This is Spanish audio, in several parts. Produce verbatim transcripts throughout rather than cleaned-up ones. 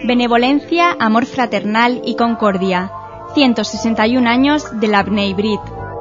Benevolencia, amor fraternal y concordia. ciento sesenta y un años de la Bnei Brit.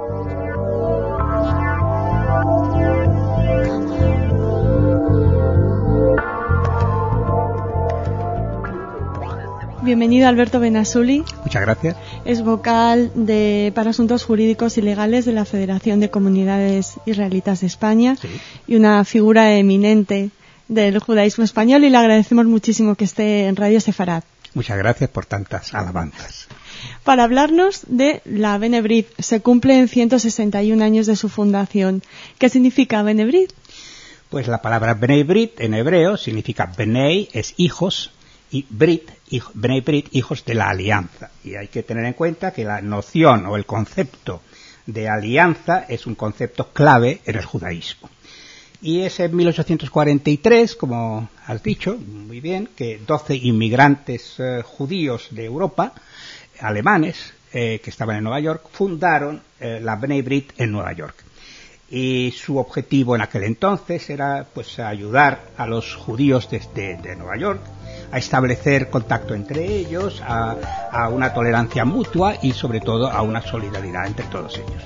Bienvenido Alberto Benasuli. Muchas gracias. Es vocal de, para Asuntos Jurídicos y Legales de la Federación de Comunidades Israelitas de España, sí, y una figura eminente del judaísmo español, y le agradecemos muchísimo que esté en Radio Sefarad. Muchas gracias por tantas alabanzas. Para hablarnos de la Bnei Brit, se cumplen ciento sesenta y un años de su fundación. ¿Qué significa Bnei Brit? Pues la palabra Bnei Brit en hebreo significa Bnei es hijos y Brit, hijo, Bnei Brit, hijos de la alianza. Y hay que tener en cuenta que la noción o el concepto de alianza es un concepto clave en el judaísmo. Y es en mil ochocientos cuarenta y tres, como has dicho muy bien, que doce inmigrantes eh, judíos de Europa, alemanes, eh, que estaban en Nueva York, fundaron eh, la Bnei Brit en Nueva York. Y su objetivo en aquel entonces era pues ayudar a los judíos desde de Nueva York a establecer contacto entre ellos, a, a una tolerancia mutua y sobre todo a una solidaridad entre todos ellos.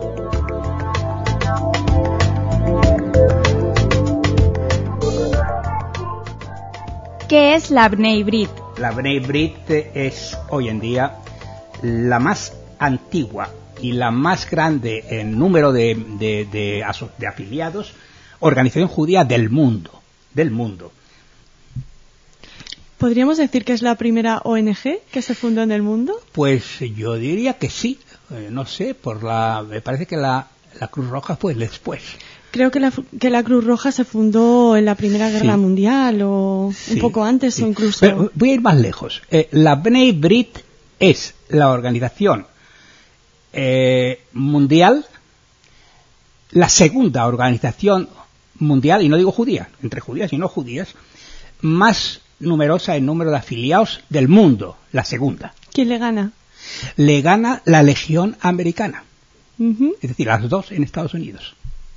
¿Qué es la Bnei Brit? La Bnei Brit es hoy en día la más antigua y la más grande en número de, de, de, de afiliados organización judía del mundo, del mundo. ¿Podríamos decir que es la primera O N G que se fundó en el mundo? Pues yo diría que sí, eh, no sé, por la, me parece que la, la Cruz Roja fue después. Creo que la, que la Cruz Roja se fundó en la Primera Guerra sí. Mundial o sí, un poco antes sí. o incluso... Pero voy a ir más lejos. Eh, la Bnei Brit es la organización eh, mundial, la segunda organización mundial, y no digo judía, entre judías y no judías, más numerosa en número de afiliados del mundo, la segunda. ¿Quién le gana? Le gana la Legión Americana, uh-huh. es decir, las dos en Estados Unidos.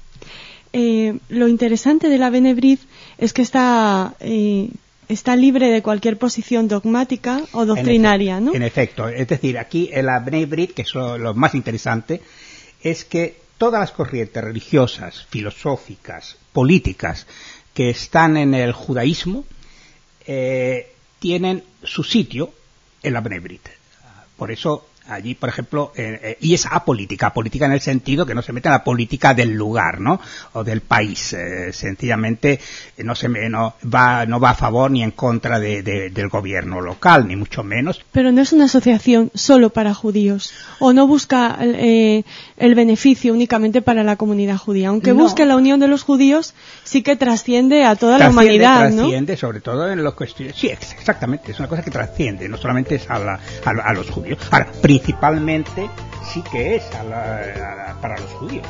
Eh, lo interesante de la Bnei Brit es que está eh, está libre de cualquier posición dogmática o doctrinaria, en ¿no? En efecto, es decir, aquí en la Bnei Brit, que es lo, lo más interesante, es que todas las corrientes religiosas, filosóficas, políticas que están en el judaísmo eh, tienen su sitio en la Bnei Brit. Por eso allí, por ejemplo, eh, eh, y es apolítica, política en el sentido que no se mete en la política del lugar, ¿no? O del país, eh, sencillamente eh, no se no va no va a favor ni en contra de, de, del gobierno local, ni mucho menos. Pero no es una asociación solo para judíos, o no busca eh, el beneficio únicamente para la comunidad judía, aunque no. busque la unión de los judíos, sí que trasciende a toda trasciende, la humanidad, trasciende, ¿no? Trasciende, sobre todo en los cuestiones. Sí, exactamente, es una cosa que trasciende, no solamente es a, la, a, a los judíos. Ahora, principalmente sí que es a la, a la, para los judíos.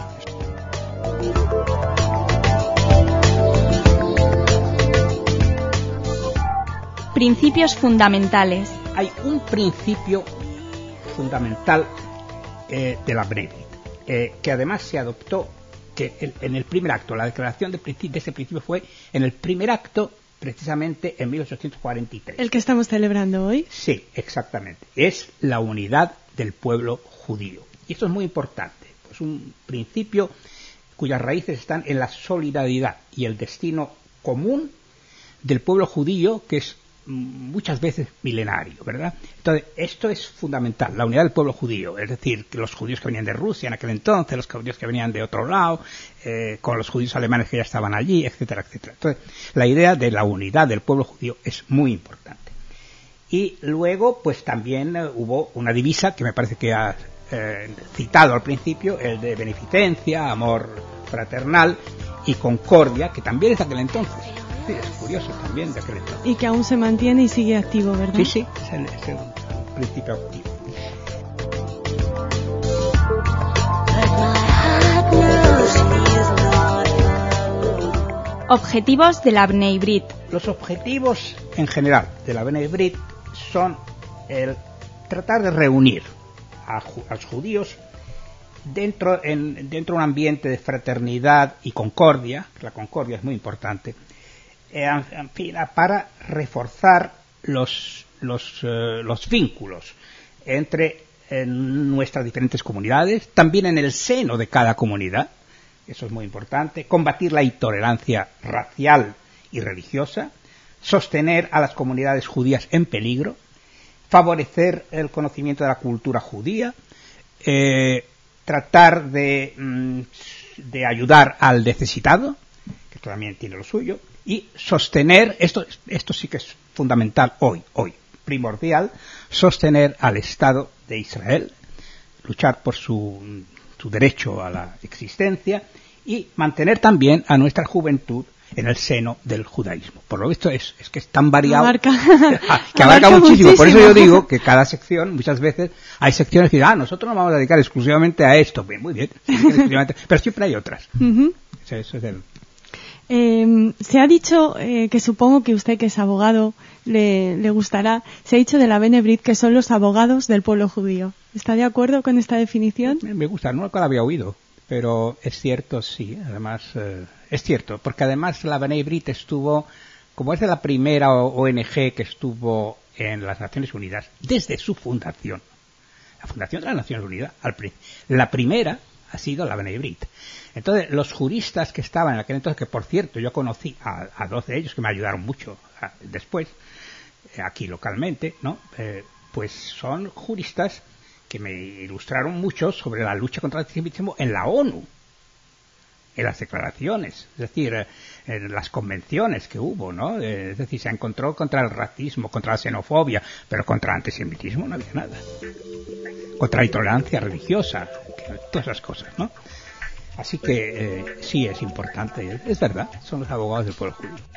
Principios fundamentales. Hay un principio fundamental eh, de la Bnei Brit, eh, que además se adoptó que el, en el primer acto, la declaración de, de ese principio fue en el primer acto precisamente en mil ochocientos cuarenta y tres. ¿El que estamos celebrando hoy? Sí, exactamente. Es la unidad del pueblo judío. Y esto es muy importante. Es un principio cuyas raíces están en la solidaridad y el destino común del pueblo judío, que es muchas veces milenario, ¿verdad? Entonces, esto es fundamental, la unidad del pueblo judío, es decir, que los judíos que venían de Rusia en aquel entonces, los judíos que venían de otro lado, eh, con los judíos alemanes que ya estaban allí, etcétera, etcétera. Entonces, la idea de la unidad del pueblo judío es muy importante. Y luego, pues también eh, hubo una divisa que me parece que ha eh, citado al principio, el de beneficencia, amor fraternal y concordia, que también es de aquel entonces. Sí, es curioso también de aquel entonces. Y que aún se mantiene y sigue activo, ¿verdad? Sí, sí, es el, es el principio activo. Objetivos de la Bnei Brit. Los objetivos en general de la Bnei Brit son el tratar de reunir a, a los judíos dentro, en, dentro de un ambiente de fraternidad y concordia. La concordia es muy importante. Eh, en fin, para reforzar los, los, eh, los vínculos entre eh, nuestras diferentes comunidades, también en el seno de cada comunidad, eso es muy importante, combatir la intolerancia racial y religiosa, sostener a las comunidades judías en peligro, favorecer el conocimiento de la cultura judía, eh, tratar de, mm, de ayudar al necesitado, que también tiene lo suyo, y sostener, esto, esto sí que es fundamental hoy, hoy, primordial, sostener al Estado de Israel, luchar por su, su derecho a la existencia y mantener también a nuestra juventud en el seno del judaísmo. Por lo visto es, es que es tan variado abarca, que abarca, abarca muchísimo. muchísimo. Por eso yo digo que cada sección, muchas veces, hay secciones que dicen, ah, nosotros nos vamos a dedicar exclusivamente a esto. Bien, muy bien, pero siempre hay otras. Uh-huh. Eso, eso es el... Eh, se ha dicho, eh, que supongo que usted, que es abogado, le, le gustará, se ha dicho de la Bene Brit que son los abogados del pueblo judío. ¿Está de acuerdo con esta definición? Me, me gusta, no la había oído, pero es cierto, sí, además, eh, es cierto, porque además la Bene Brit estuvo, como es de la primera O N G que estuvo en las Naciones Unidas, desde su fundación, la fundación de las Naciones Unidas, al, la primera ha sido la Bene Brit. Entonces, los juristas que estaban en aquel entonces, que por cierto yo conocí a, a dos de ellos que me ayudaron mucho a, después, eh, aquí localmente, ¿no? Eh, pues son juristas que me ilustraron mucho sobre la lucha contra el antisemitismo en la ONU, en las declaraciones, es decir, eh, en las convenciones que hubo, ¿no? Eh, es decir, se encontró contra el racismo, contra la xenofobia, pero contra el antisemitismo no había nada. Contra la intolerancia religiosa, todas esas cosas, ¿no? Así que eh, sí es importante, es verdad, son los abogados del pueblo judío.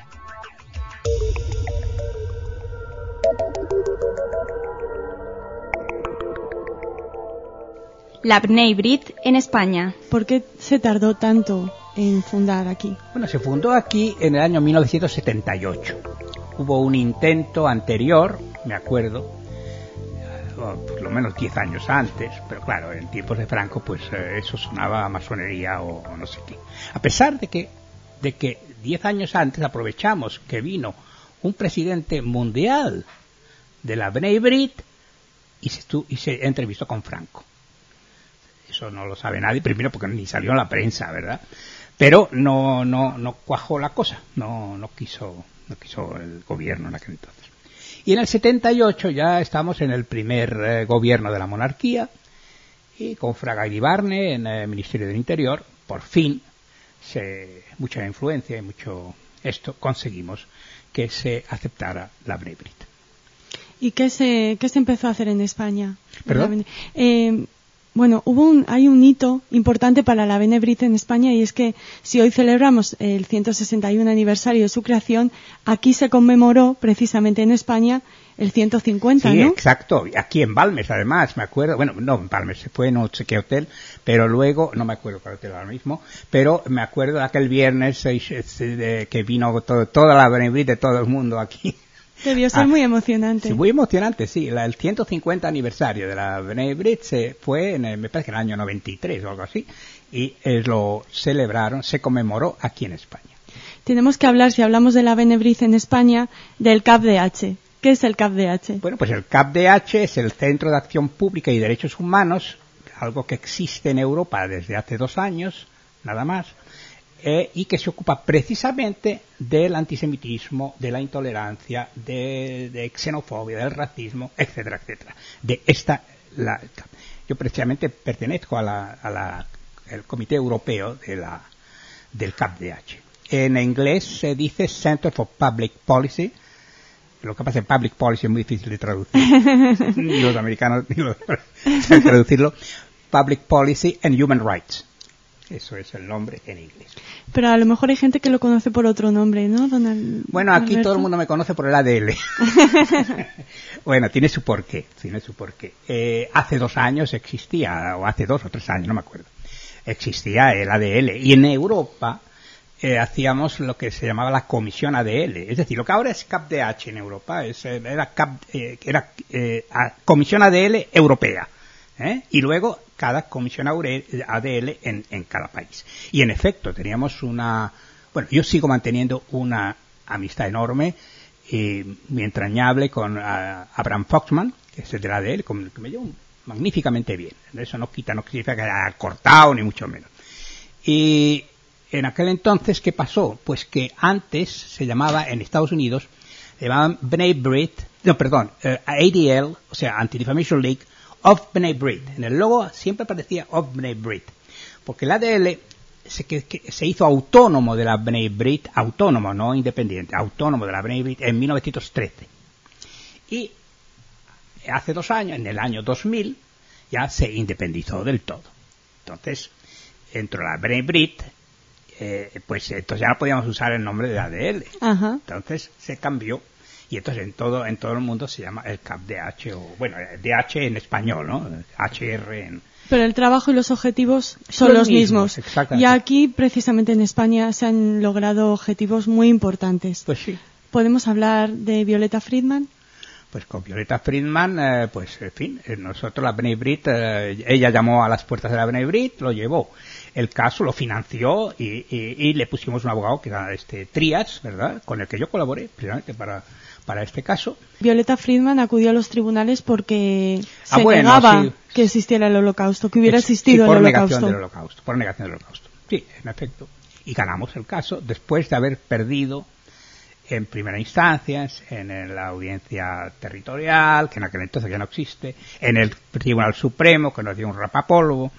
La Bnei Brit en España. ¿Por qué se tardó tanto en fundar aquí? Bueno, se fundó aquí en el año mil novecientos setenta y ocho. Hubo un intento anterior, me acuerdo, por lo menos diez años antes, pero claro, en tiempos de Franco, pues eh, eso sonaba a masonería o, o no sé qué. A pesar de que de que diez años antes aprovechamos que vino un presidente mundial de la Bnei Brit y se, estu- y se entrevistó con Franco. Eso no lo sabe nadie, primero porque ni salió en la prensa, ¿verdad? Pero no no no cuajó la cosa, no no quiso no quiso el gobierno en aquel entonces. Y en el setenta y ocho ya estamos en el primer eh, gobierno de la monarquía y con Fraga Iribarne en el Ministerio del Interior, por fin, se, mucha influencia y mucho esto, conseguimos que se aceptara la Bnei Brit. ¿Y qué se, qué se empezó a hacer en España? ¿Perdón? Eh, Bueno, hubo un, hay un hito importante para la Bene Brit en España, y es que si hoy celebramos el ciento sesenta y uno aniversario de su creación, aquí se conmemoró precisamente en España el ciento cincuenta, sí, ¿no? Sí, exacto. Aquí en Balmes, además, me acuerdo. Bueno, no en Balmes, se fue no sé qué hotel, pero luego, no me acuerdo cuál hotel ahora mismo, pero me acuerdo de aquel viernes eh, que vino todo, toda la Bene Brit de todo el mundo aquí. Debió ser ah, muy emocionante. Sí, muy emocionante, sí. La, el ciento cincuenta aniversario de la Bnei Brit se fue, en el, me parece que en el año noventa y tres o algo así, y eh, lo celebraron, se conmemoró aquí en España. Tenemos que hablar, si hablamos de la Bene Brit en España, del C A P D H. ¿Qué es el C A P D H? Bueno, pues el C A P D H es el Centro de Acción Pública y Derechos Humanos, algo que existe en Europa desde hace dos años, nada más. Eh, y que se ocupa precisamente del antisemitismo, de la intolerancia, de, de xenofobia, del racismo, etcétera, etcétera. De esta, la, yo precisamente pertenezco a la, a la, el Comité Europeo de la, del C A P D H. En inglés se dice Center for Public Policy. Lo que pasa es que Public Policy es muy difícil de traducir. Ni los americanos ni los saben traducirlo. Public Policy and Human Rights. Eso es el nombre en inglés. Pero a lo mejor hay gente que lo conoce por otro nombre, ¿no, Donald? Bueno, aquí Alberto. Todo el mundo me conoce por el A D L. Bueno, tiene su porqué, tiene su porqué. Eh, hace dos años existía, o hace dos o tres años, no me acuerdo, existía el A D L. Y en Europa eh, hacíamos lo que se llamaba la Comisión A D L. Es decir, lo que ahora es C A P D H en Europa, es, era, C A P, eh, era eh, Comisión A D L Europea. ¿Eh? Y luego cada comisión A D L en, en cada país. Y en efecto, teníamos una... Bueno, yo sigo manteniendo una amistad enorme y muy entrañable con uh, Abraham Foxman, que es el de la A D L, que me llevó magníficamente bien. Eso no quita, no significa que haya cortado, ni mucho menos. Y en aquel entonces, ¿qué pasó? Pues que antes se llamaba, en Estados Unidos, se llamaban B'nai B'rith, no, perdón, uh, A D L, o sea, Anti-Defamation League, of B'nai B'rith. En el logo siempre aparecía of B'nai B'rith, porque la A D L se, que, que se hizo autónomo de la B'nai B'rith, autónomo, no independiente, autónomo de la B'nai B'rith en mil novecientos trece. Y hace dos años, en el año dos mil, ya se independizó del todo. Entonces, entró la B'nai B'rith, eh, pues entonces ya no podíamos usar el nombre de A D L. Ajá. Entonces se cambió. Y entonces en todo en todo el mundo se llama el C A P D H, o bueno, D H en español, ¿no? H R en... Pero el trabajo y los objetivos son los, los mismos. mismos. Y aquí, precisamente en España, se han logrado objetivos muy importantes. Pues sí. ¿Podemos hablar de Violeta Friedman? Pues con Violeta Friedman, eh, pues en fin, nosotros la B'nai B'rith, eh, ella llamó a las puertas de la B'nai B'rith, lo llevó. El caso lo financió y, y, y le pusimos un abogado que era este Trias, ¿verdad? Con el que yo colaboré precisamente para... para este caso. Violeta Friedman acudió a los tribunales porque ah, se bueno, negaba sí, que existiera el holocausto, que hubiera es, existido sí, por el negación holocausto. del holocausto. Por negación del holocausto. Sí, en efecto. Y ganamos el caso después de haber perdido en primera instancia, en la audiencia territorial, que en aquel entonces ya no existe, en el Tribunal Supremo, que nos dio un rapapolvo,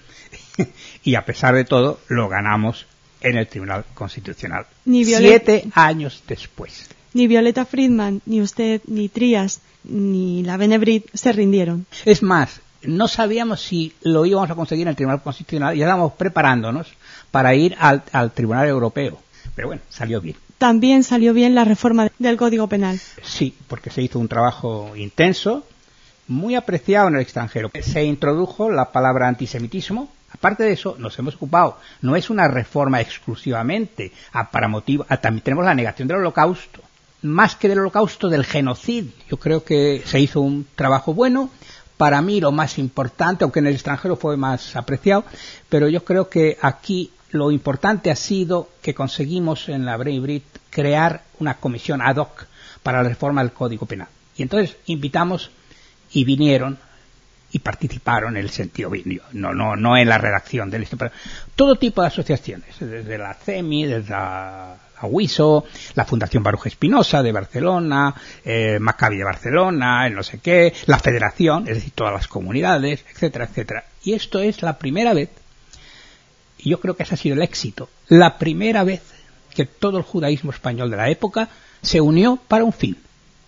y a pesar de todo, lo ganamos en el Tribunal Constitucional. Ni Siete años después. Ni Violeta Friedman, ni usted, ni Trias, ni la B'nai B'rith se rindieron. Es más, no sabíamos si lo íbamos a conseguir en el Tribunal Constitucional y estábamos preparándonos para ir al, al Tribunal Europeo. Pero bueno, salió bien. También salió bien la reforma del Código Penal. Sí, porque se hizo un trabajo intenso, muy apreciado en el extranjero. Se introdujo la palabra antisemitismo. Aparte de eso, nos hemos ocupado. No es una reforma exclusivamente a, para motivo. A, también tenemos la negación del holocausto. Más que del holocausto, del genocidio. Yo creo que se hizo un trabajo bueno. Para mí lo más importante, aunque en el extranjero fue más apreciado, pero yo creo que aquí lo importante ha sido que conseguimos en la B'nai B'rith crear una comisión ad hoc para la reforma del Código Penal. Y entonces invitamos y vinieron y participaron en el sentido vinio, no, no, no en la redacción del esto, pero todo tipo de asociaciones, desde la CEMI, desde la, la WISO, la Fundación Baruch Espinosa de Barcelona, eh, Maccabi de Barcelona, el no sé qué, la Federación, es decir, todas las comunidades, etcétera, etcétera. Y esto es la primera vez, y yo creo que ese ha sido el éxito, la primera vez que todo el judaísmo español de la época se unió para un fin,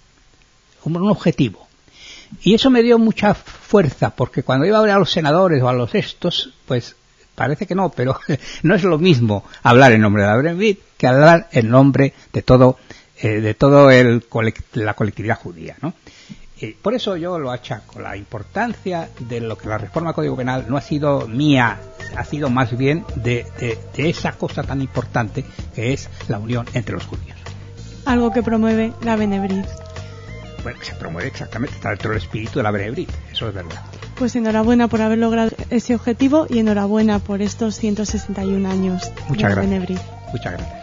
un, un objetivo. Y eso me dio mucha fuerza, porque cuando iba a hablar a los senadores o a los estos, pues parece que no, pero no es lo mismo hablar en nombre de la B'nai B'rith que hablar en nombre de todo, eh, de todo el colect- la colectividad judía, ¿no? Eh, por eso yo lo achaco. La importancia de lo que la reforma del Código Penal no ha sido mía, ha sido más bien de, de, de esa cosa tan importante que es la unión entre los judíos. Algo que promueve la B'nai B'rith. Bueno, que se promueve exactamente, está dentro del espíritu de la B'nai B'rith, eso es verdad. Pues enhorabuena por haber logrado ese objetivo y enhorabuena por estos ciento sesenta y un años Muchas de gracias. B'nai B'rith. Muchas gracias.